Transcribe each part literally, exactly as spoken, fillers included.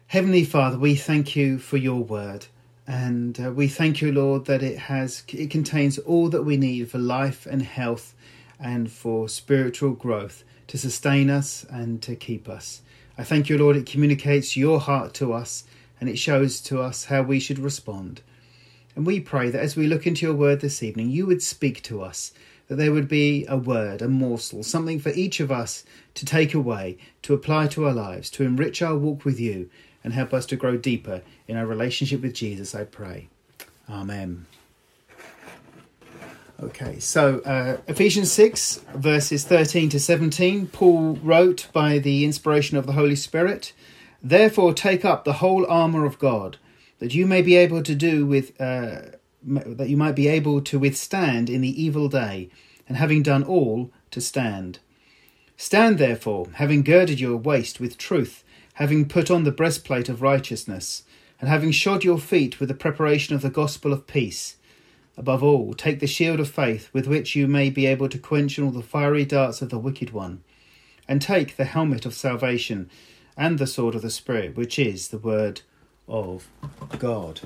Heavenly Father, we thank you for your word, and uh, we thank you, Lord, that it has it contains all that we need for life and health and for spiritual growth to sustain us and to keep us. I thank you, Lord, it communicates your heart to us and it shows to us how we should respond. And we pray that as we look into your word this evening, you would speak to us, that there would be a word, a morsel, something for each of us to take away, to apply to our lives, to enrich our walk with you, and help us to grow deeper in our relationship with Jesus, I pray. Amen. Okay, so uh, Ephesians six, verses thirteen to seventeen, Paul wrote by the inspiration of the Holy Spirit, "Therefore take up the whole armour of God, that you may be able to do with, uh, that you might be able to withstand in the evil day, and having done all, to stand. Stand therefore, having girded your waist with truth, having put on the breastplate of righteousness, and having shod your feet with the preparation of the gospel of peace. Above all, take the shield of faith, with which you may be able to quench all the fiery darts of the wicked one, and take the helmet of salvation and the sword of the Spirit, which is the word of God."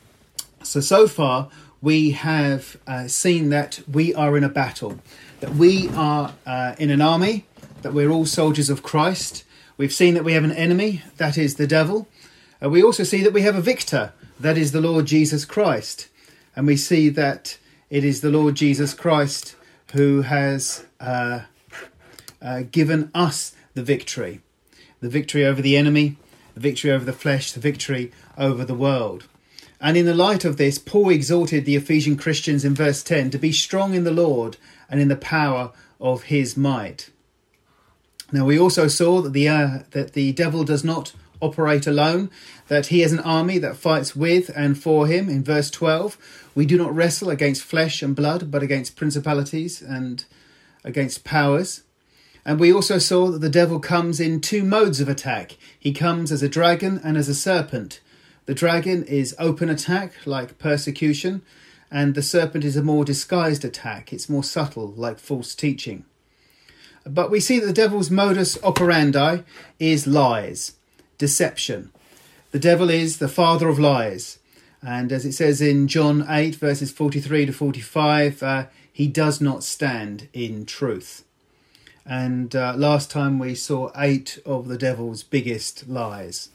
So, so far, we have uh, seen that we are in a battle, that we are uh, in an army, that we're all soldiers of Christ. We've seen that we have an enemy, that is the devil. Uh, we also see that we have a victor, that is the Lord Jesus Christ. And we see that it is the Lord Jesus Christ who has uh, uh, given us the victory. The victory over the enemy, the victory over the flesh, the victory over the world. And in the light of this, Paul exhorted the Ephesian Christians in verse ten to be strong in the Lord and in the power of his might. Now, we also saw that the uh, that the devil does not operate alone, that he has an army that fights with and for him. In verse twelve, we do not wrestle against flesh and blood, but against principalities and against powers. And we also saw that the devil comes in two modes of attack. He comes as a dragon and as a serpent. The dragon is open attack, like persecution, and the serpent is a more disguised attack. It's more subtle, like false teaching. But we see that the devil's modus operandi is lies, deception. The devil is the father of lies. And as it says in John eight, verses forty-three to forty-five, uh, he does not stand in truth. And uh, last time we saw eight of the devil's biggest lies.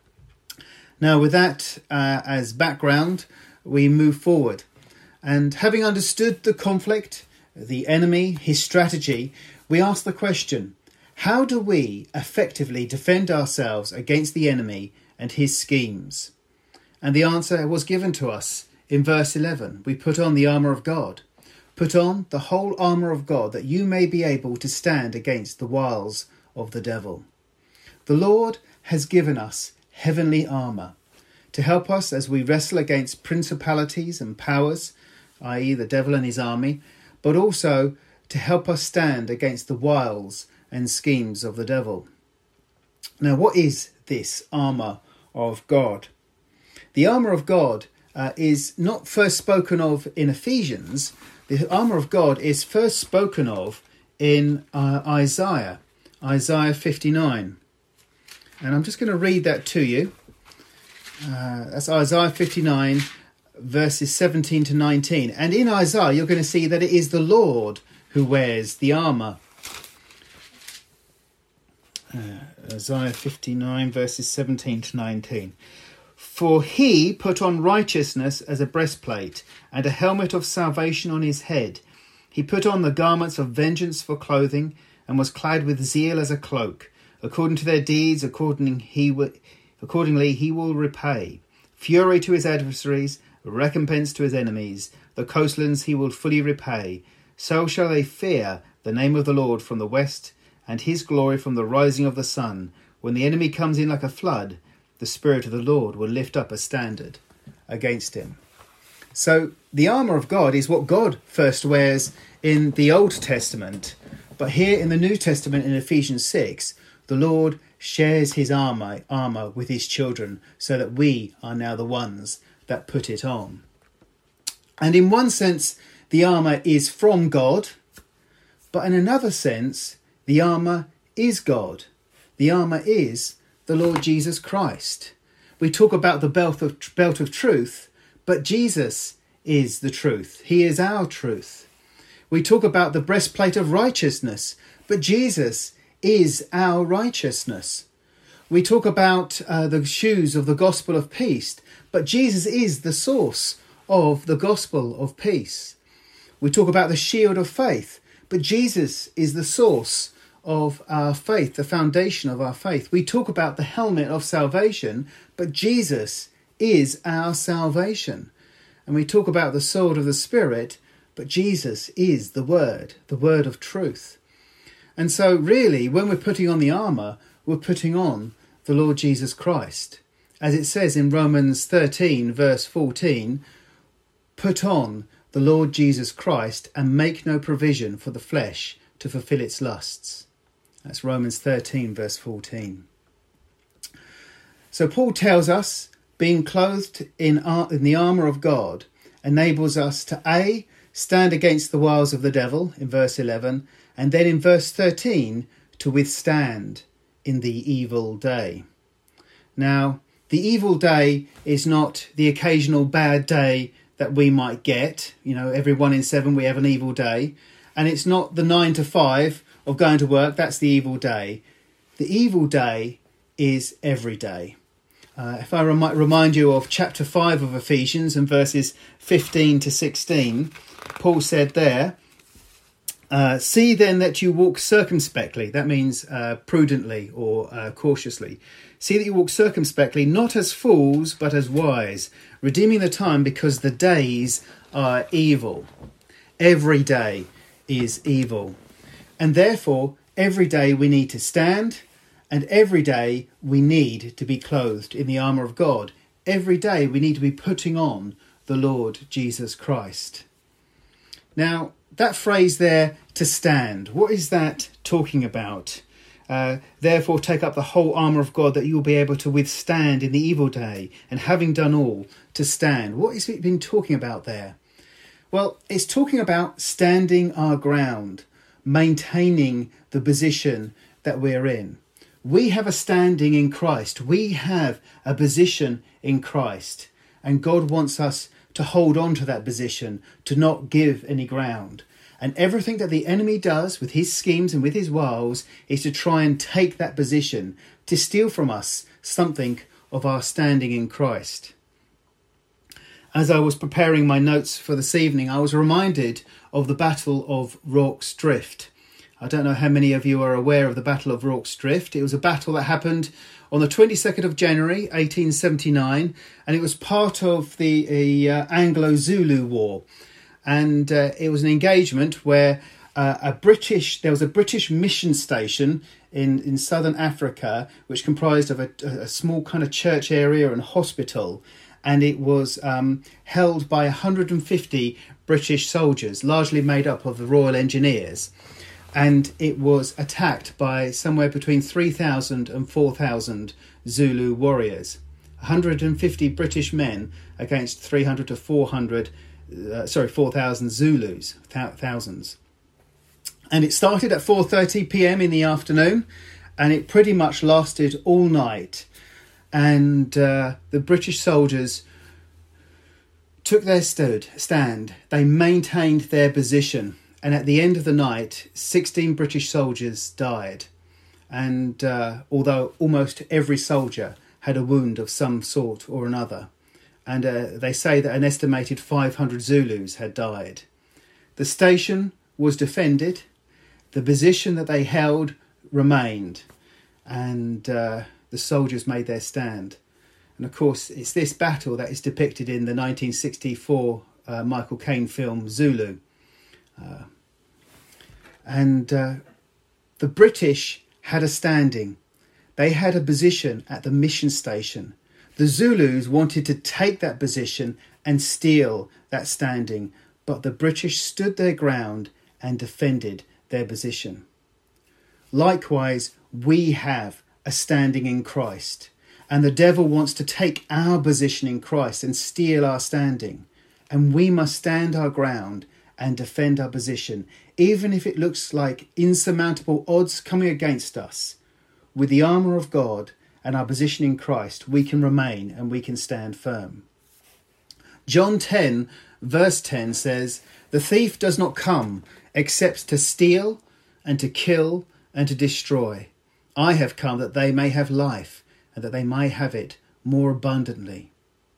Now, with that uh, as background, we move forward. And having understood the conflict, the enemy, his strategy, we ask the question, how do we effectively defend ourselves against the enemy and his schemes? And the answer was given to us in verse eleven. We put on the armour of God. Put on the whole armour of God, that you may be able to stand against the wiles of the devil. The Lord has given us heavenly armour to help us as we wrestle against principalities and powers, that is the devil and his army, but also to help us stand against the wiles and schemes of the devil. Now, what is this armour of God? The armour of God uh, is not first spoken of in Ephesians. The armour of God is first spoken of in uh, Isaiah, Isaiah fifty-nine. And I'm just going to read that to you. Uh, that's Isaiah fifty-nine, verses seventeen to nineteen. And in Isaiah, you're going to see that it is the Lord who wears the armour. Uh, Isaiah fifty-nine, verses seventeen to nineteen. For he put on righteousness as a breastplate, and a helmet of salvation on his head. He put on the garments of vengeance for clothing, and was clad with zeal as a cloak. According to their deeds, according he w- accordingly he will repay. Fury to his adversaries, recompense to his enemies. The coastlands he will fully repay. So shall they fear the name of the Lord from the west, and his glory from the rising of the sun. When the enemy comes in like a flood, the Spirit of the Lord will lift up a standard against him. So the armour of God is what God first wears in the Old Testament. But here in the New Testament, in Ephesians six, the Lord shares his armour, armour with his children, so that we are now the ones that put it on. And in one sense, the armour is from God, but in another sense, the armour is God. The armour is the Lord Jesus Christ. We talk about the belt of, belt of truth, but Jesus is the truth. He is our truth. We talk about the breastplate of righteousness, but Jesus is our righteousness. We talk about uh, the shoes of the gospel of peace, but Jesus is the source of the gospel of peace. We talk about the shield of faith, but Jesus is the source of our faith, the foundation of our faith. We talk about the helmet of salvation, but Jesus is our salvation. And we talk about the sword of the Spirit, but Jesus is the word, the word of truth. And so really, when we're putting on the armour, we're putting on the Lord Jesus Christ. As it says in Romans thirteen, verse fourteen, put on the Lord Jesus Christ and make no provision for the flesh to fulfill its lusts. That's Romans thirteen, verse fourteen. So Paul tells us being clothed in, in the armour of God enables us to A, stand against the wiles of the devil in verse eleven, and then in verse thirteen to withstand in the evil day. Now, the evil day is not the occasional bad day that we might get. You know, every one in seven we have an evil day. And it's not the nine to five of going to work, that's the evil day. The evil day is every day. Uh, if I rem- remind you of chapter five of Ephesians and verses fifteen to sixteen, Paul said there, uh, see then that you walk circumspectly. That means uh, prudently or uh, cautiously. See that you walk circumspectly, not as fools, but as wise, redeeming the time because the days are evil. Every day is evil. And therefore, every day we need to stand, and every day we need to be clothed in the armour of God. Every day we need to be putting on the Lord Jesus Christ. Now, that phrase there, to stand, what is that talking about? Uh, Therefore, take up the whole armour of God that you will be able to withstand in the evil day, and having done all, to stand. What is it been talking about there? Well, it's talking about standing our ground, maintaining the position that we're in. We have a standing in Christ. We have a position in Christ. And God wants us to hold on to that position, to not give any ground. And everything that the enemy does with his schemes and with his wiles is to try and take that position, to steal from us something of our standing in Christ. As I was preparing my notes for this evening, I was reminded of the Battle of Rorke's Drift. I don't know how many of you are aware of the Battle of Rorke's Drift. It was a battle that happened on the twenty-second of January, eighteen seventy-nine, and it was part of the, the uh, Anglo-Zulu War. And uh, it was an engagement where uh, a British there was a British mission station in, in southern Africa, which comprised of a, a small kind of church area and hospital. And it was um, held by one hundred fifty British soldiers, largely made up of the Royal Engineers. And it was attacked by somewhere between three thousand and four thousand Zulu warriors. one hundred fifty British men against three hundred to four hundred, uh, sorry, four thousand Zulus, th- thousands. And it started at four thirty p.m. in the afternoon, and it pretty much lasted all night. And uh, the British soldiers took their stood, stand. They maintained their position. And at the end of the night, sixteen British soldiers died. And uh, although almost every soldier had a wound of some sort or another. And uh, they say that an estimated five hundred Zulus had died. The station was defended. The position that they held remained. And uh, the soldiers made their stand. And of course, it's this battle that is depicted in the nineteen sixty-four uh, Michael Caine film Zulu. Uh, and uh, the British had a standing. They had a position at the mission station. The Zulus wanted to take that position and steal that standing, but the British stood their ground and defended their position. Likewise, we have a standing in Christ, and the devil wants to take our position in Christ and steal our standing, and we must stand our ground and defend our position, even if it looks like insurmountable odds coming against us. With the armour of God and our position in Christ, we can remain and we can stand firm. John ten verse ten says, "The thief does not come except to steal and to kill and to destroy. I have come that they may have life and that they may have it more abundantly."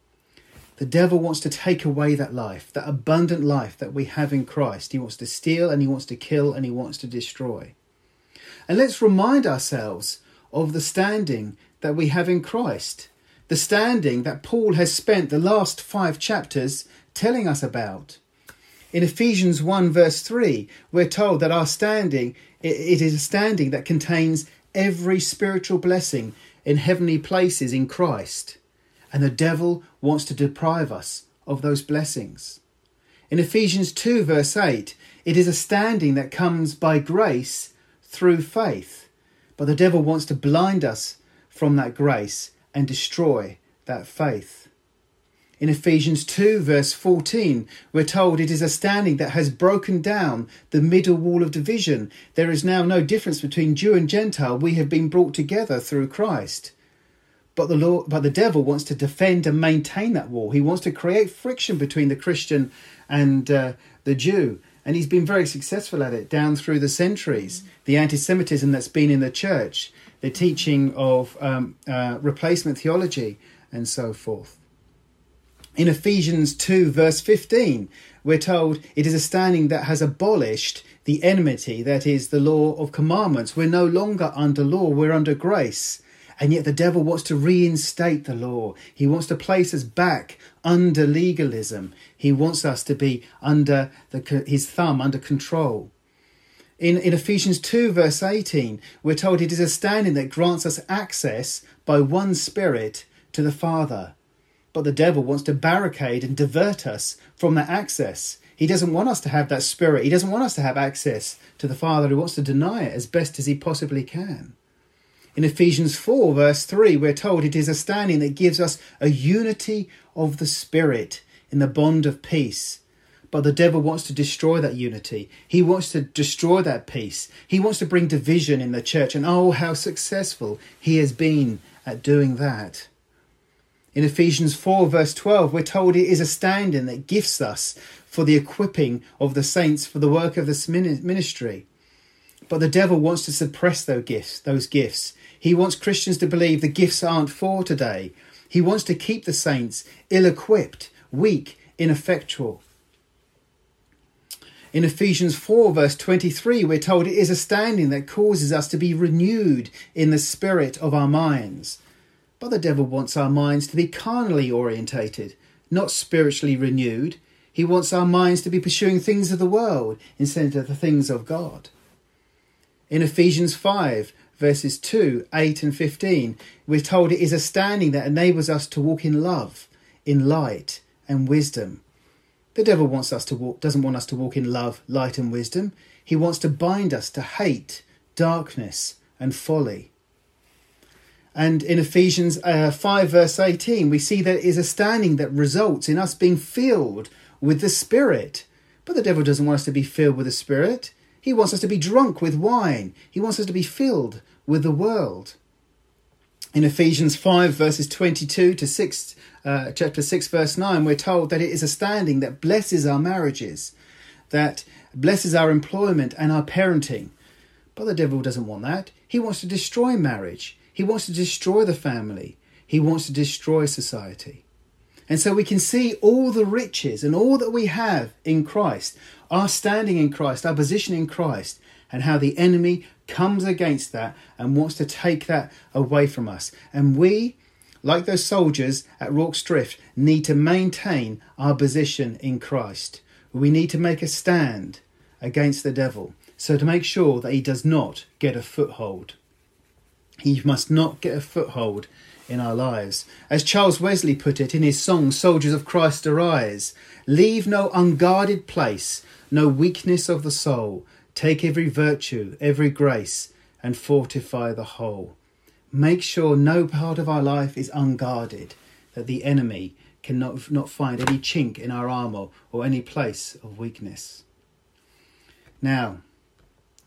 The devil wants to take away that life, that abundant life that we have in Christ. He wants to steal and he wants to kill and he wants to destroy. And let's remind ourselves of the standing that we have in Christ. The standing that Paul has spent the last five chapters telling us about. In Ephesians one verse three, we're told that our standing, it is a standing that contains every spiritual blessing in heavenly places in Christ. And the devil wants to deprive us of those blessings. In Ephesians two verse eight, it is a standing that comes by grace through faith. But the devil wants to blind us from that grace and destroy that faith. In Ephesians two verse fourteen, we're told it is a standing that has broken down the middle wall of division. There is now no difference between Jew and Gentile. We have been brought together through Christ. But the Lord, but the devil wants to defend and maintain that wall. He wants to create friction between the Christian and uh, the Jew. And he's been very successful at it down through the centuries. The anti-Semitism that's been in the church, the teaching of um, uh, replacement theology and so forth. In Ephesians two verse fifteen, we're told it is a standing that has abolished the enmity, that is the law of commandments. We're no longer under law, we're under grace. And yet the devil wants to reinstate the law. He wants to place us back under legalism. He wants us to be under the, his thumb, under control. In, in Ephesians two verse eighteen, we're told it is a standing that grants us access by one Spirit to the Father. But the devil wants to barricade and divert us from that access. He doesn't want us to have that Spirit. He doesn't want us to have access to the Father. He wants to deny it as best as he possibly can. In Ephesians four verse three, we're told it is a standing that gives us a unity of the Spirit in the bond of peace. But the devil wants to destroy that unity. He wants to destroy that peace. He wants to bring division in the church. And oh, how successful he has been at doing that. In Ephesians four verse twelve, we're told it is a standing that gifts us for the equipping of the saints for the work of this ministry. But the devil wants to suppress those gifts, those gifts. He wants Christians to believe the gifts aren't for today. He wants to keep the saints ill-equipped, weak, ineffectual. In Ephesians four verse twenty-three, we're told it is a standing that causes us to be renewed in the spirit of our minds. But the devil wants our minds to be carnally orientated, not spiritually renewed. He wants our minds to be pursuing things of the world instead of the things of God. In Ephesians five verses two, eight and fifteen, we're told it is a standing that enables us to walk in love, in light and wisdom. The devil wants us to walk, doesn't want us to walk in love, light and wisdom. He wants to bind us to hate, darkness and folly. And in Ephesians uh, five verse eighteen, we see that it is a standing that results in us being filled with the Spirit. But the devil doesn't want us to be filled with the Spirit. He wants us to be drunk with wine. He wants us to be filled with the world. In Ephesians five verses twenty-two to six, uh, chapter six verse nine, we're told that it is a standing that blesses our marriages, that blesses our employment and our parenting. But the devil doesn't want that. He wants to destroy marriage. He wants to destroy the family. He wants to destroy society. And so we can see all the riches and all that we have in Christ, our standing in Christ, our position in Christ, and how the enemy comes against that and wants to take that away from us. And we, like those soldiers at Rorke's Drift, need to maintain our position in Christ. We need to make a stand against the devil, so to make sure that he does not get a foothold. He must not get a foothold in our lives. As Charles Wesley put it in his song, Soldiers of Christ Arise, leave no unguarded place, no weakness of the soul. Take every virtue, every grace, and fortify the whole. Make sure no part of our life is unguarded, that the enemy cannot not find any chink in our armour or any place of weakness. Now,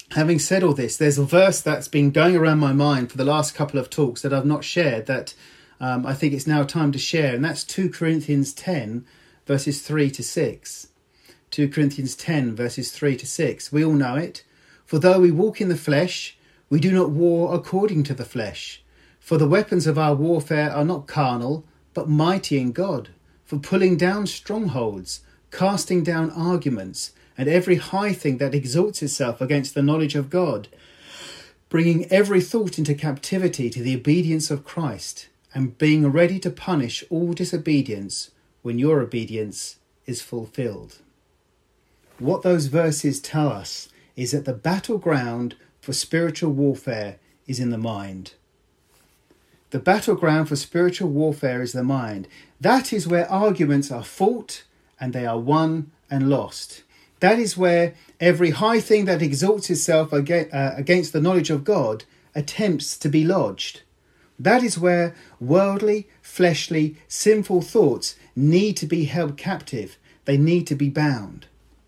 having said all this, there's a verse that's been going around my mind for the last couple of talks that I've not shared that um, I think it's now time to share. And that's two Corinthians ten, verses three to six. two Corinthians ten, verses three to six. We all know it. For though we walk in the flesh, we do not war according to the flesh. For the weapons of our warfare are not carnal, but mighty in God, for pulling down strongholds, casting down arguments, and every high thing that exalts itself against the knowledge of God, bringing every thought into captivity to the obedience of Christ, and being ready to punish all disobedience when your obedience is fulfilled. What those verses tell us is that the battleground for spiritual warfare is in the mind. The battleground for spiritual warfare is the mind. That is where arguments are fought and they are won and lost. That is where every high thing that exalts itself against the knowledge of God attempts to be lodged. That is where worldly, fleshly, sinful thoughts need to be held captive. They need to be bound.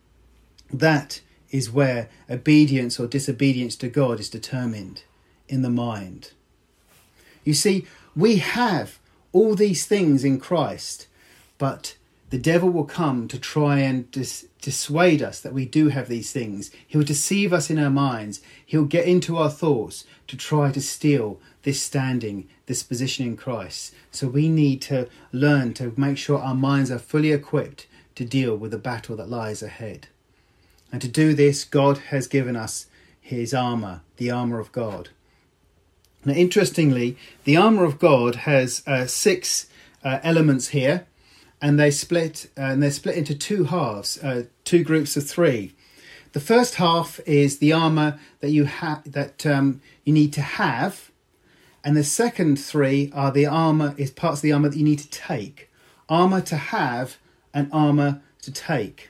That is where obedience or disobedience to God is determined, in the mind. You see, we have all these things in Christ, but the devil will come to try and dis- dissuade us that we do have these things. He'll deceive us in our minds. He'll get into our thoughts to try to steal this standing, this position in Christ. So we need to learn to make sure our minds are fully equipped to deal with the battle that lies ahead. And to do this, God has given us his armour, the armour of God. Now, interestingly, the armour of God has uh, six uh, elements here, and they split uh, and they're split into two halves, uh, two groups of three. The first half is the armour that you have that um, you need to have, and the second three are the armour is parts of the armour that you need to take. Armour to have and armour to take.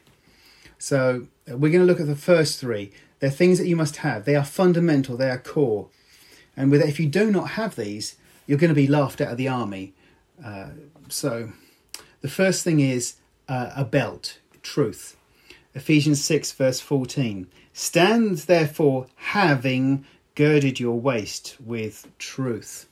So uh, we're going to look at the first three. They're things that you must have. They are fundamental. They are core. And with if you do not have these, you're going to be laughed out of the army. Uh, so the first thing is uh, a belt, truth. Ephesians six, verse fourteen. Stand therefore, having girded your waist with truth.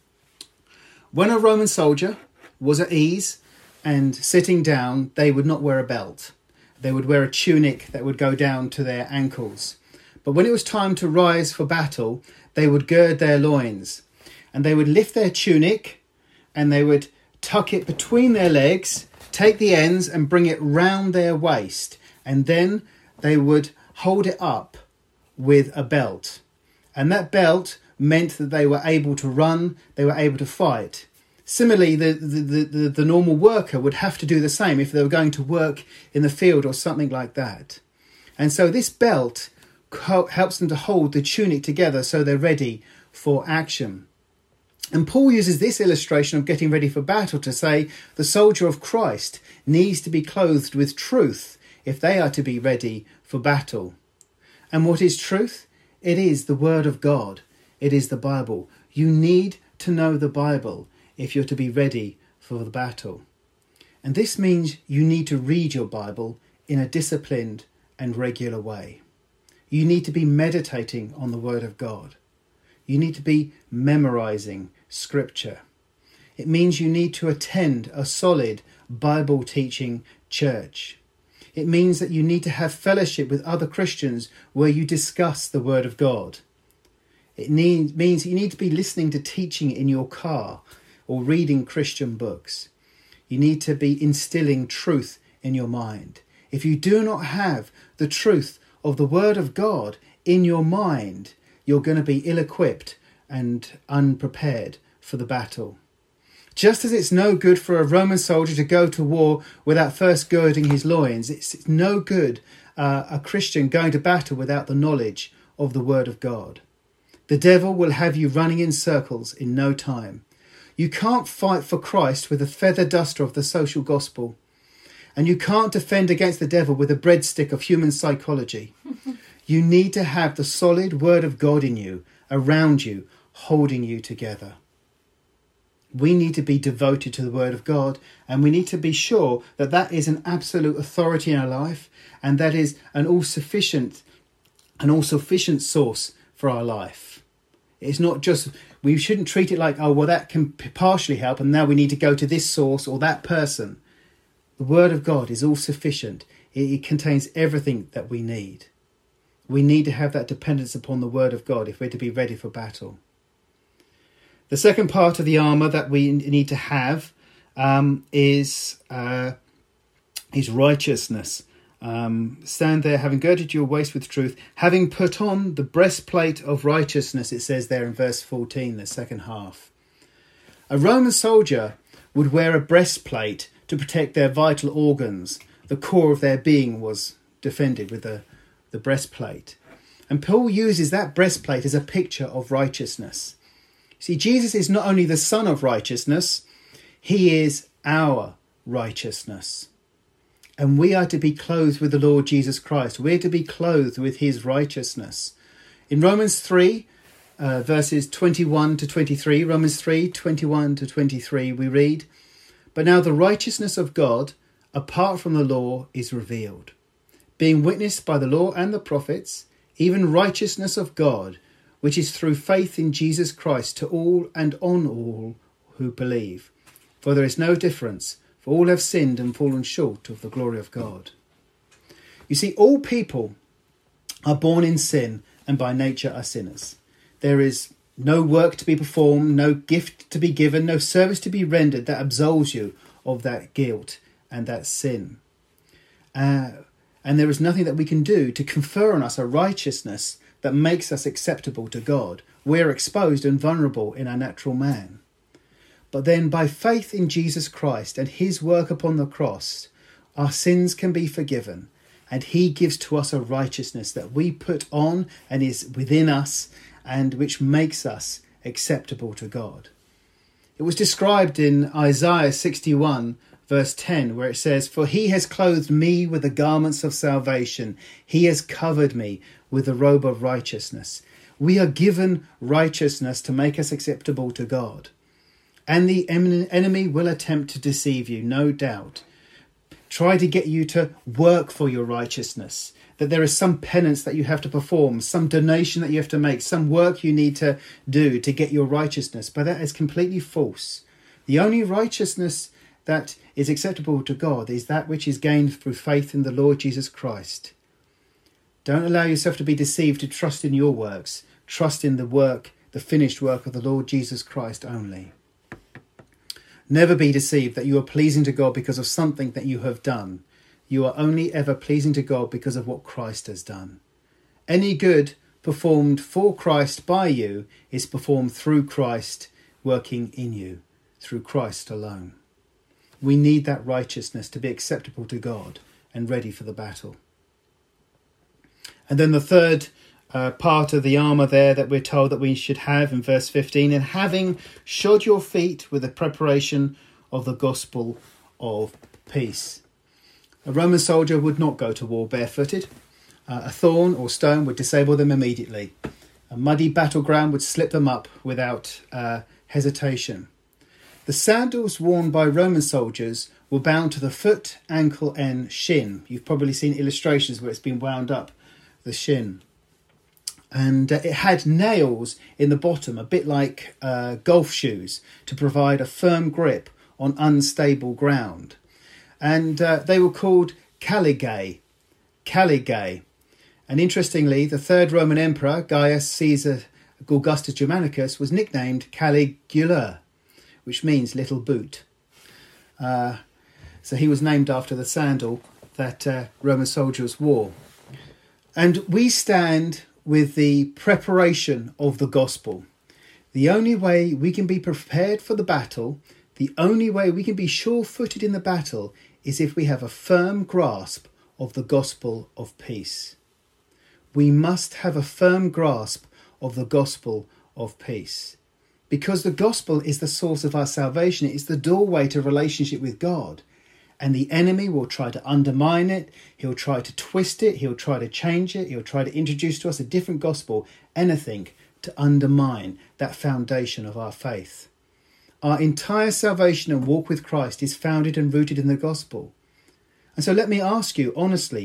When a Roman soldier was at ease and sitting down, they would not wear a belt. They would wear a tunic that would go down to their ankles. But when it was time to rise for battle, they would gird their loins, and they would lift their tunic and they would tuck it between their legs, take the ends and bring it round their waist, and then they would hold it up with a belt. And that belt meant that they were able to run, they were able to fight. Similarly, the, the, the, the normal worker would have to do the same if they were going to work in the field or something like that. And so this belt helps them to hold the tunic together so they're ready for action. And Paul uses this illustration of getting ready for battle to say the soldier of Christ needs to be clothed with truth if they are to be ready for battle. And what is truth? It is the Word of God. It is the Bible. You need to know the Bible if you're to be ready for the battle. And this means you need to read your Bible in a disciplined and regular way. You need to be meditating on the Word of God. You need to be memorizing Scripture. It means you need to attend a solid Bible teaching church. It means that you need to have fellowship with other Christians where you discuss the Word of God. It need, means you need to be listening to teaching in your car or reading Christian books. You need to be instilling truth in your mind. If you do not have the truth of the Word of God in your mind, you're going to be ill-equipped and unprepared for the battle. Just as it's no good for a Roman soldier to go to war without first girding his loins, it's no good uh, a Christian going to battle without the knowledge of the Word of God. The devil will have you running in circles in no time. You can't fight for Christ with a feather duster of the social gospel. And you can't defend against the devil with a breadstick of human psychology. You need to have the solid Word of God in you, around you, holding you together. We need to be devoted to the Word of God, and we need to be sure that that is an absolute authority in our life, and that is an all-sufficient an all-sufficient source for our life. It's not just, we shouldn't treat it like, oh, well, that can partially help and now we need to go to this source or that person. The Word of God is all sufficient. It, it contains everything that we need. We need to have that dependence upon the Word of God if we're to be ready for battle. The second part of the armour that we need to have um, is, uh, is righteousness. Um, stand there, having girded your waist with truth, having put on the breastplate of righteousness, it says there in verse fourteen, the second half. A Roman soldier would wear a breastplate to protect their vital organs. The core of their being was defended with the, the breastplate. And Paul uses that breastplate as a picture of righteousness. See, Jesus is not only the Son of righteousness, he is our righteousness. And we are to be clothed with the Lord Jesus Christ. We're to be clothed with his righteousness. In Romans three, uh, verses twenty-one to twenty-three, Romans three, twenty-one to twenty-three, we read, "But now the righteousness of God, apart from the law, is revealed, being witnessed by the law and the prophets, even righteousness of God, which is through faith in Jesus Christ to all and on all who believe. For there is no difference, for all have sinned and fallen short of the glory of God." You see, all people are born in sin and by nature are sinners. There is no work to be performed, no gift to be given, no service to be rendered that absolves you of that guilt and that sin. Uh, and there is nothing that we can do to confer on us a righteousness that makes us acceptable to God. We're exposed and vulnerable in our natural man. But then by faith in Jesus Christ and his work upon the cross, our sins can be forgiven, and he gives to us a righteousness that we put on and is within us, and which makes us acceptable to God. It was described in Isaiah sixty-one, verse ten, where it says, "For he has clothed me with the garments of salvation. He has covered me with the robe of righteousness." We are given righteousness to make us acceptable to God. And the enemy will attempt to deceive you, no doubt. Try to get you to work for your righteousness, that there is some penance that you have to perform, some donation that you have to make, some work you need to do to get your righteousness. But that is completely false. The only righteousness that is acceptable to God is that which is gained through faith in the Lord Jesus Christ. Don't allow yourself to be deceived to trust in your works. Trust in the work, the finished work of the Lord Jesus Christ only. Never be deceived that you are pleasing to God because of something that you have done. You are only ever pleasing to God because of what Christ has done. Any good performed for Christ by you is performed through Christ working in you, through Christ alone. We need that righteousness to be acceptable to God and ready for the battle. And then the third uh, part of the armour there that we're told that we should have in verse fifteen, "And having shod your feet with the preparation of the gospel of peace." A Roman soldier would not go to war barefooted. Uh, a thorn or stone would disable them immediately. A muddy battleground would slip them up without uh, hesitation. The sandals worn by Roman soldiers were bound to the foot, ankle and shin. You've probably seen illustrations where it's been wound up the shin. And uh, it had nails in the bottom, a bit like uh, golf shoes, to provide a firm grip on unstable ground. And uh, they were called caligae. Caligae. And interestingly, the third Roman emperor, Gaius Caesar Augustus Germanicus, was nicknamed Caligula, which means little boot. Uh, so he was named after the sandal that uh, Roman soldiers wore. And we stand with the preparation of the gospel. The only way we can be prepared for the battle, the only way we can be sure-footed in the battle, is if we have a firm grasp of the gospel of peace. We must have a firm grasp of the gospel of peace. Because the gospel is the source of our salvation. It's the doorway to relationship with God. And the enemy will try to undermine it. He'll try to twist it. He'll try to change it. He'll try to introduce to us a different gospel. Anything to undermine that foundation of our faith. Our entire salvation and walk with Christ is founded and rooted in the gospel. And so let me ask you honestly,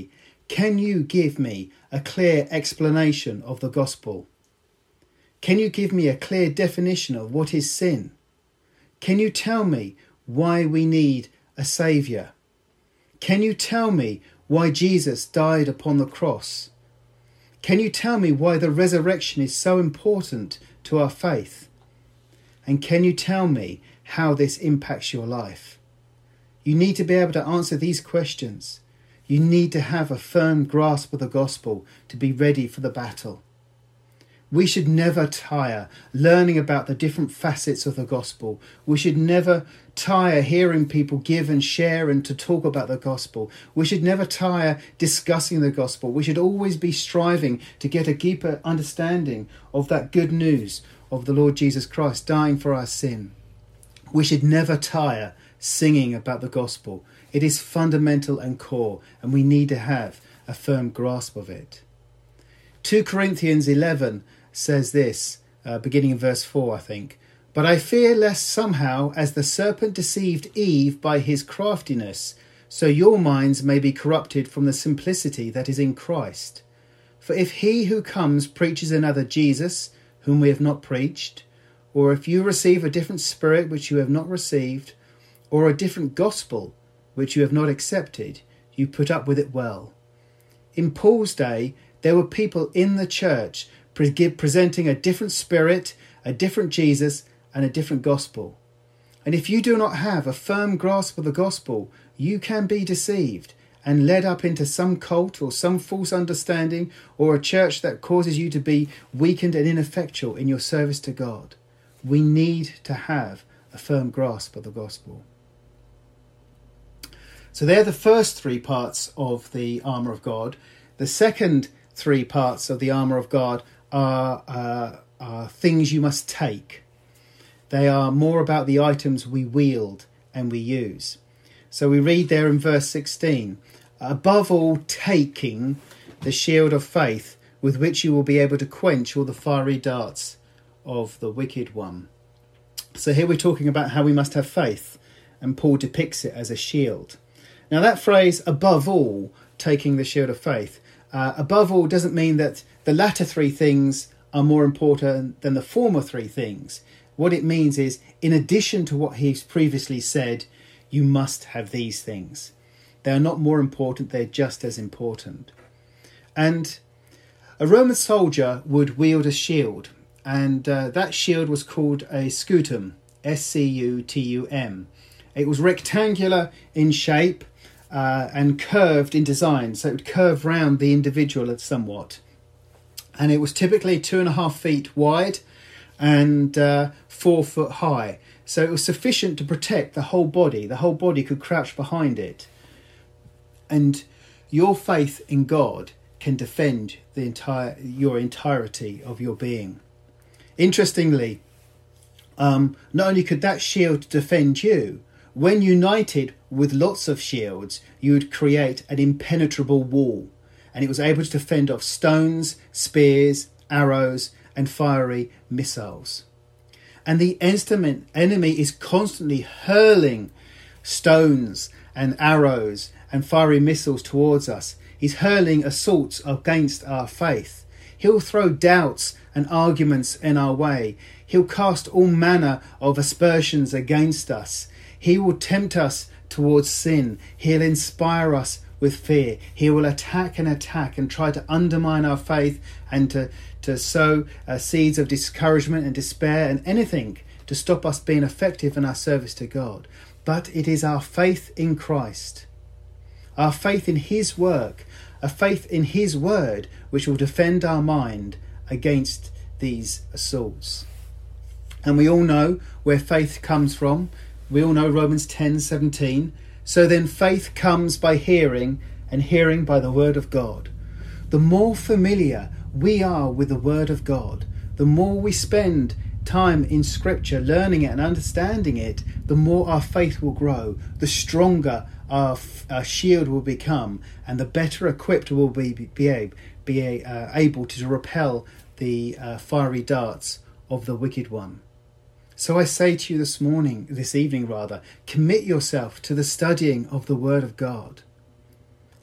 Can you give me a clear explanation of the gospel? Can you give me a clear definition of what is sin? Can you tell me why we need a saviour? Can you tell me why Jesus died upon the cross? Can you tell me why the resurrection is so important to our faith? And can you tell me how this impacts your life? You need to be able to answer these questions. You need to have a firm grasp of the gospel to be ready for the battle. We should never tire learning about the different facets of the gospel. We should never tire hearing people give and share and to talk about the gospel. We should never tire discussing the gospel. We should always be striving to get a deeper understanding of that good news of the Lord Jesus Christ dying for our sin. We should never tire singing about the gospel. It is fundamental and core, and we need to have a firm grasp of it. Second Corinthians eleven says this, uh, beginning in verse four, I think. But I fear lest somehow, as the serpent deceived Eve by his craftiness, so your minds may be corrupted from the simplicity that is in Christ. For if he who comes preaches another Jesus, whom we have not preached, or if you receive a different spirit which you have not received, or a different gospel which you have not accepted, you put up with it well. In Paul's day, there were people in the church presenting a different spirit, a different Jesus, and a different gospel. And if you do not have a firm grasp of the gospel, you can be deceived and led up into some cult or some false understanding or a church that causes you to be weakened and ineffectual in your service to God. We need to have a firm grasp of the gospel. So they're the first three parts of the armour of God. The second three parts of the armour of God are, uh, are things you must take. They are more about the items we wield and we use. So we read there in verse sixteen, above all taking the shield of faith with which you will be able to quench all the fiery darts of the wicked one. So here we're talking about how we must have faith, and Paul depicts it as a shield. Now that phrase, above all, taking the shield of faith, uh, above all doesn't mean that the latter three things are more important than the former three things. What it means is, in addition to what he's previously said, you must have these things. They are not more important, they're just as important. And a Roman soldier would wield a shield, and uh, that shield was called a scutum, S C U T U M. It was rectangular in shape uh, and curved in design, so it would curve round the individual somewhat. And it was typically two and a half feet wide and uh, four foot high. So it was sufficient to protect the whole body. The whole body could crouch behind it. And your faith in God can defend the entire your entirety of your being. Interestingly, um, not only could that shield defend you, when united with lots of shields, you would create an impenetrable wall. And it was able to defend off stones, spears, arrows, and fiery missiles. And the enemy is constantly hurling stones and arrows and fiery missiles towards us. He's hurling assaults against our faith. He'll throw doubts and arguments in our way. He'll cast all manner of aspersions against us. He will tempt us towards sin. He'll inspire us with fear. He will attack and attack and try to undermine our faith and to, to sow uh, seeds of discouragement and despair and anything to stop us being effective in our service to God. But it is our faith in Christ, our faith in his work, a faith in his word, which will defend our mind against these assaults. And we all know where faith comes from. We all know Romans ten seventeen. So then faith comes by hearing, and hearing by the word of God. The more familiar we are with the word of God, the more we spend time in scripture learning it and understanding it, the more our faith will grow, the stronger our, our shield will become, and the better equipped we'll be, be, be uh, able to repel the uh, fiery darts of the wicked one. So I say to you this morning, this evening rather, commit yourself to the studying of the Word of God.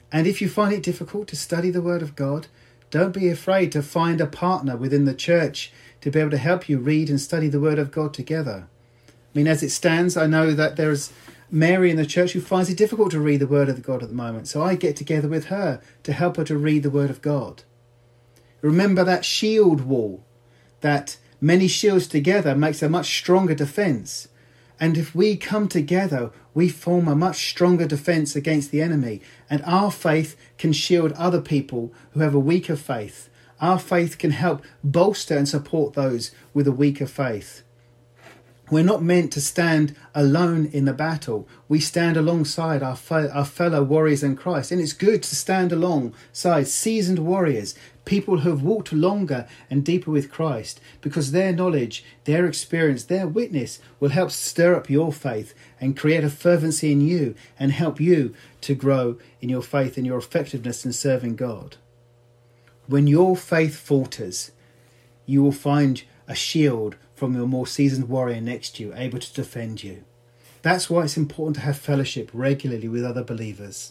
And if you find it difficult to study the Word of God, don't be afraid to find a partner within the church to be able to help you read and study the Word of God together. I mean, as it stands, I know that there's Mary in the church who finds it difficult to read the Word of God at the moment. So I get together with her to help her to read the Word of God. Remember that shield wall, that many shields together makes a much stronger defence. And if we come together, we form a much stronger defence against the enemy. And our faith can shield other people who have a weaker faith. Our faith can help bolster and support those with a weaker faith. We're not meant to stand alone in the battle. We stand alongside our, fe- our fellow warriors in Christ. And it's good to stand alongside seasoned warriors, people who have walked longer and deeper with Christ, because their knowledge, their experience, their witness will help stir up your faith and create a fervency in you and help you to grow in your faith and your effectiveness in serving God. When your faith falters, you will find a shield from your more seasoned warrior next to you, able to defend you. That's why it's important to have fellowship regularly with other believers.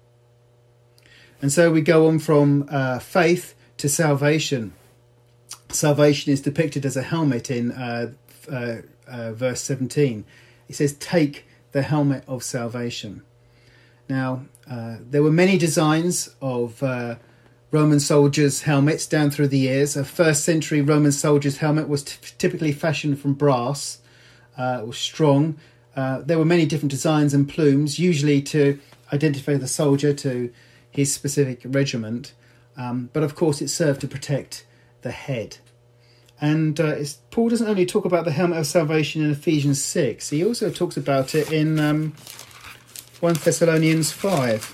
And so we go on from uh, faith to salvation. Salvation is depicted as a helmet in uh, uh, uh, verse seventeen. It says, take the helmet of salvation. Now, uh, there were many designs of uh, Roman soldiers' helmets down through the years. A first century Roman soldier's helmet was t- typically fashioned from brass. Uh, it was strong. Uh, there were many different designs and plumes, usually to identify the soldier to his specific regiment. Um, but of course it served to protect the head. And uh, it's, Paul doesn't only talk about the helmet of salvation in Ephesians six, he also talks about it in um, First Thessalonians five.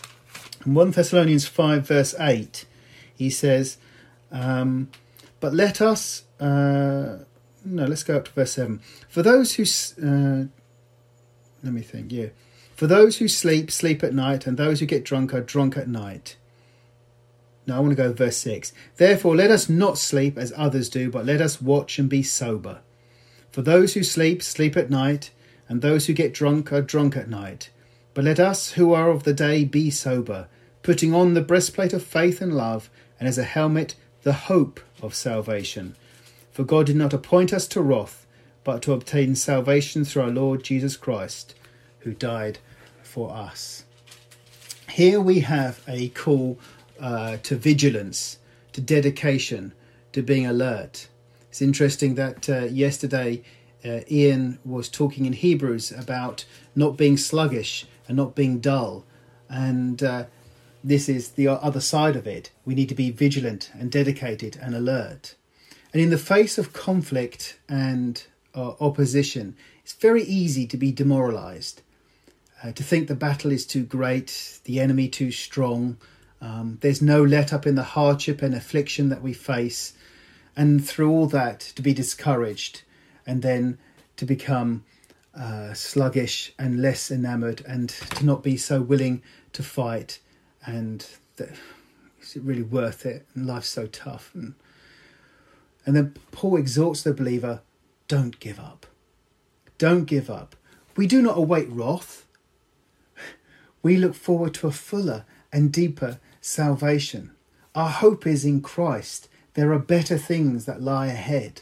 In First Thessalonians five verse eight, he says, um, but let us, uh, no, let's go up to verse seven. For those who, uh, let me think, yeah. For those who sleep, sleep at night, and those who get drunk are drunk at night. No, I want to go to verse six. Therefore, let us not sleep as others do, but let us watch and be sober. For those who sleep, sleep at night, and those who get drunk are drunk at night. But let us who are of the day be sober, putting on the breastplate of faith and love, and as a helmet the hope of salvation. For God did not appoint us to wrath, but to obtain salvation through our Lord Jesus Christ, who died for us. Here we have a call uh, to vigilance, to dedication, to being alert. It's interesting that uh, yesterday uh, Ian was talking in Hebrews about not being sluggish and not being dull. And uh, this is the other side of it. We need to be vigilant and dedicated and alert. And in the face of conflict and uh, opposition, it's very easy to be demoralised, uh, to think the battle is too great, the enemy too strong. Um, there's no let up in the hardship and affliction that we face. And through all that, to be discouraged and then to become uh, sluggish and less enamoured and to not be so willing to fight. And the, is it really worth it? And life's so tough. And, and then Paul exhorts the believer, don't give up. Don't give up. We do not await wrath. We look forward to a fuller and deeper salvation. Our hope is in Christ. There are better things that lie ahead.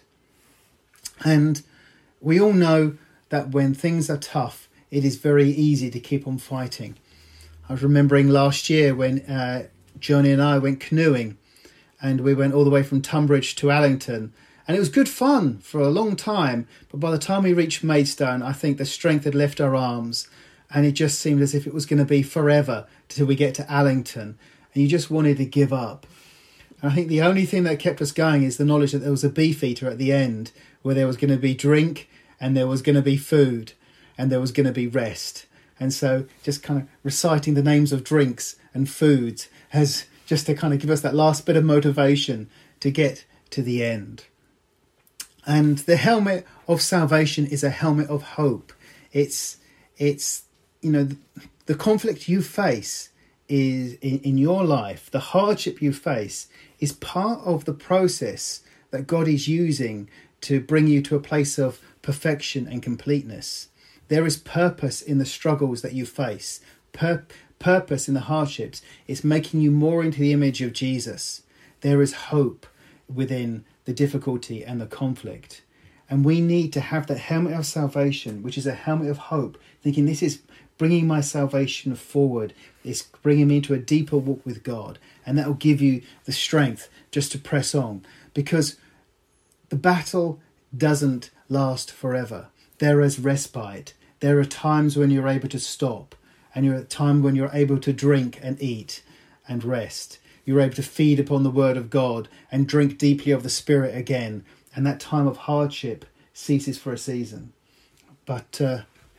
And we all know that when things are tough, it is very easy to keep on fighting. I was remembering last year when uh, Johnny and I went canoeing, and we went all the way from Tunbridge to Allington, and it was good fun for a long time, but by the time we reached Maidstone, I think the strength had left our arms, and it just seemed as if it was going to be forever till we get to Allington, and you just wanted to give up. And I think the only thing that kept us going is the knowledge that there was a beefeater at the end, where there was going to be drink, and there was going to be food, and there was going to be rest. And so just kind of reciting the names of drinks and foods has just to kind of give us that last bit of motivation to get to the end. And the helmet of salvation is a helmet of hope. It's, it's you know, the, the conflict you face is in, in your life, the hardship you face is part of the process that God is using to bring you to a place of perfection and completeness. There is purpose in the struggles that you face, pur- purpose in the hardships. It's making you more into the image of Jesus. There is hope within the difficulty and the conflict. And we need to have that helmet of salvation, which is a helmet of hope, thinking this is bringing my salvation forward. It's bringing me into a deeper walk with God. And that will give you the strength just to press on. Because the battle doesn't last forever. There is respite. There are times when you're able to stop. And you're at a time when you're able to drink and eat and rest. You're able to feed upon the word of God and drink deeply of the Spirit again. And that time of hardship ceases for a season. But uh,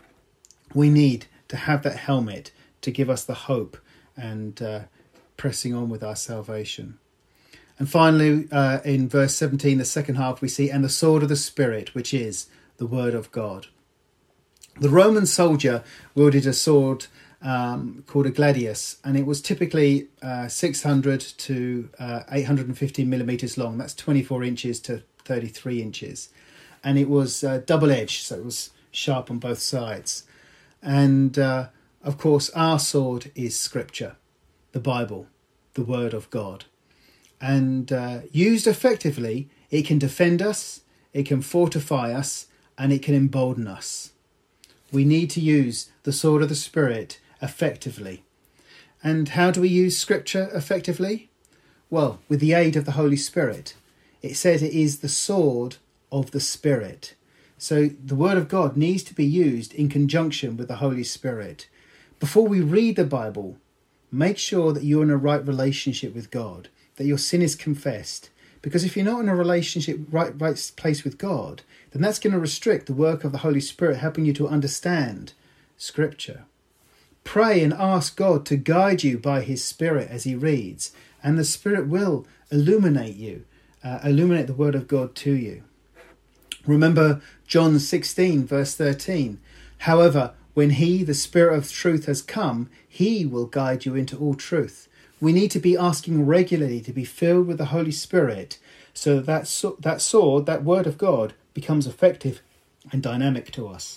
we need to have that helmet to give us the hope and uh, pressing on with our salvation. And finally, uh, in verse seventeen, the second half, we see, and the sword of the Spirit, which is the word of God. The Roman soldier wielded a sword um, called a gladius, and it was typically uh, six hundred to uh, eight hundred fifty millimeters long. That's twenty-four inches to thirty-three inches. And it was uh, double-edged, so it was sharp on both sides. And, uh, of course, our sword is Scripture, the Bible, the Word of God. And uh, used effectively, it can defend us, it can fortify us, and it can embolden us. We need to use the sword of the Spirit effectively. And how do we use Scripture effectively? Well, with the aid of the Holy Spirit. It says it is the sword of the Spirit. So the Word of God needs to be used in conjunction with the Holy Spirit. Before we read the Bible, make sure that you're in a right relationship with God, that your sin is confessed. Because if you're not in a relationship, right, right place with God, then that's going to restrict the work of the Holy Spirit helping you to understand Scripture. Pray and ask God to guide you by his Spirit as he reads, and the Spirit will illuminate you, uh, illuminate the Word of God to you. Remember John sixteen, verse thirteen. However, when he, the Spirit of truth, has come, he will guide you into all truth. We need to be asking regularly to be filled with the Holy Spirit so that that, so- that sword, that Word of God, becomes effective and dynamic to us.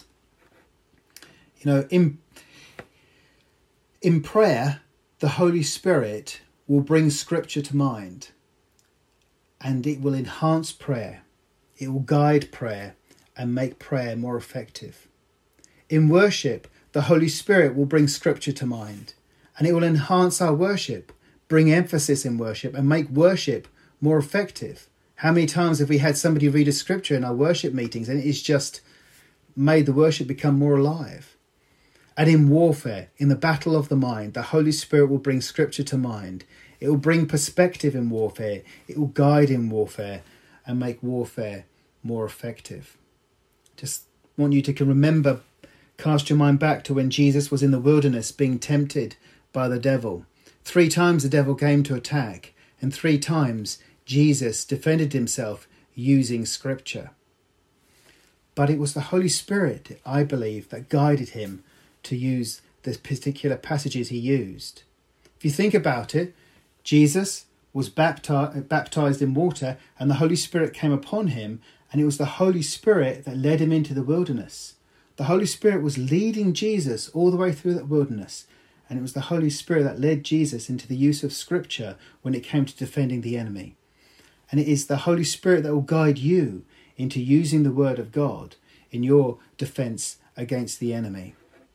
You know, in, in prayer, the Holy Spirit will bring Scripture to mind, and it will enhance prayer. It will guide prayer and make prayer more effective. In worship, the Holy Spirit will bring Scripture to mind, and it will enhance our worship, bring emphasis in worship, and make worship more effective. How many times have we had somebody read a Scripture in our worship meetings and it's just made the worship become more alive? And in warfare, in the battle of the mind, the Holy Spirit will bring Scripture to mind. It will bring perspective in warfare. It will guide in warfare and make warfare more effective. Just want you to remember, cast your mind back to when Jesus was in the wilderness being tempted by the devil. Three times the devil came to attack, and three times Jesus defended himself using Scripture. But it was the Holy Spirit, I believe, that guided him to use the particular passages he used. If you think about it, Jesus was baptized, baptized in water, and the Holy Spirit came upon him, and it was the Holy Spirit that led him into the wilderness. The Holy Spirit was leading Jesus all the way through that wilderness, and it was the Holy Spirit that led Jesus into the use of Scripture when it came to defending the enemy. And it is the Holy Spirit that will guide you into using the Word of God in your defense against the enemy.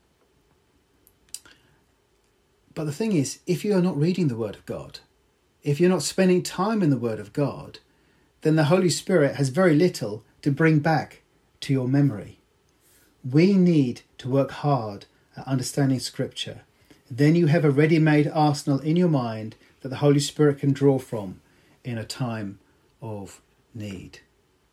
But the thing is, if you are not reading the Word of God, if you're not spending time in the Word of God, then the Holy Spirit has very little to bring back to your memory. We need to work hard at understanding Scripture. Then you have a ready-made arsenal in your mind that the Holy Spirit can draw from in a time of need.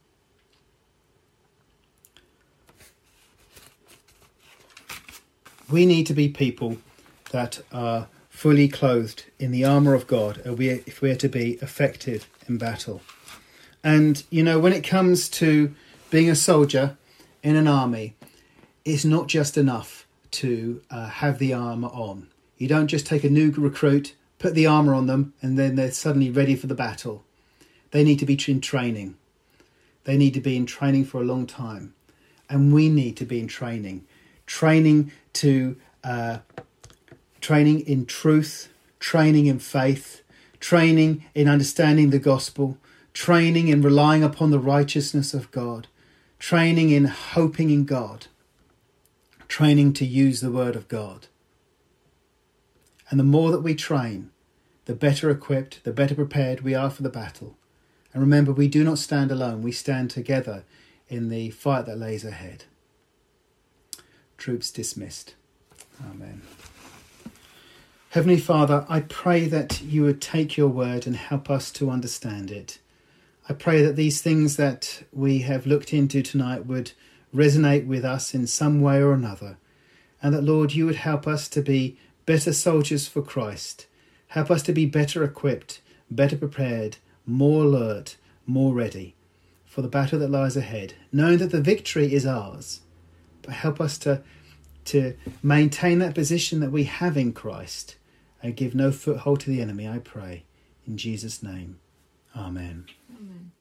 We need to be people that are fully clothed in the armour of God if we are to be effective in battle. And, you know, when it comes to being a soldier in an army, it's not just enough to uh, have the armour on. You don't just take a new recruit, put the armour on them, and then they're suddenly ready for the battle. They need to be in training. They need to be in training for a long time. And we need to be in training. Training to uh, training in truth, training in faith, training in understanding the gospel, training in relying upon the righteousness of God, training in hoping in God, training to use the word of God. And the more that we train, the better equipped, the better prepared we are for the battle. And remember, we do not stand alone. We stand together in the fight that lays ahead. Troops dismissed. Amen. Heavenly Father, I pray that you would take your word and help us to understand it. I pray that these things that we have looked into tonight would resonate with us in some way or another. And that, Lord, you would help us to be better soldiers for Christ. Help us to be better equipped, better prepared, more alert, more ready for the battle that lies ahead, knowing that the victory is ours. But help us to, to maintain that position that we have in Christ and give no foothold to the enemy, I pray. In Jesus' name, amen. Amen.